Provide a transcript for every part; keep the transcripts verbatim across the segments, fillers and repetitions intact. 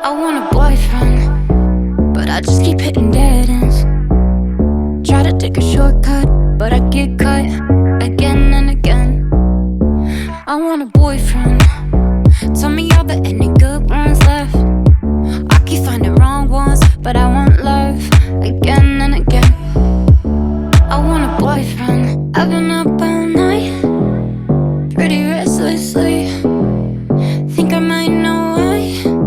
I want a boyfriend, but I just keep hitting dead ends. Try to take a shortcut, but I get cut again and again. I want a boyfriend. Tell me are there any good ones left? I keep finding wrong ones, but I want love again and again. I want a boyfriend. I've been up all night, pretty restlessly. Think I might know why.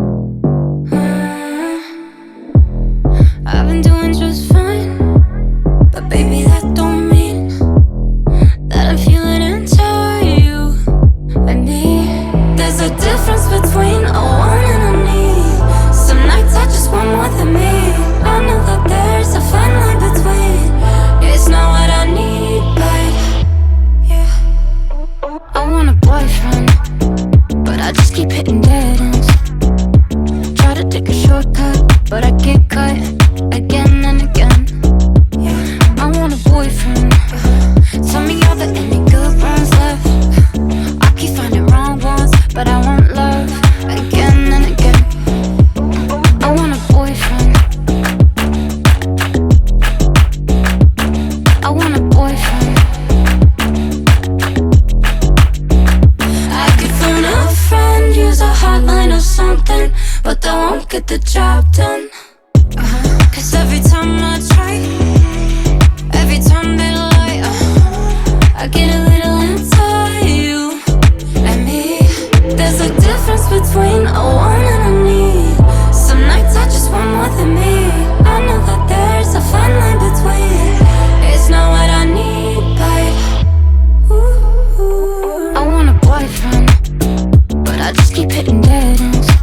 uh, I've been doing just fine, but baby that don't mean that I'm feeling into you and me. There's a difference between a want and a need. Some nights I just want more than me. I know that there's a fine line between. It's not what I need, but yeah. I want a boyfriend, but I just keep hitting dead ends. Try to take a shortcut, but I get cut again and again. Yeah. I want a boyfriend. Tell me are there any good ones left? I keep finding wrong ones, but I want love again and again. I want a boyfriend. I want a boyfriend. I could phone a friend, use a hotline or something, but that won't get the job done. uh-huh. Cause every time I try, every time they lie, uh, I get a little into you and me. There's a difference between a want and a need. Some nights I just want more than me. I know that there's a fine line between. It's not what I need, but ooh, I want a boyfriend, but I just keep hitting dead ends.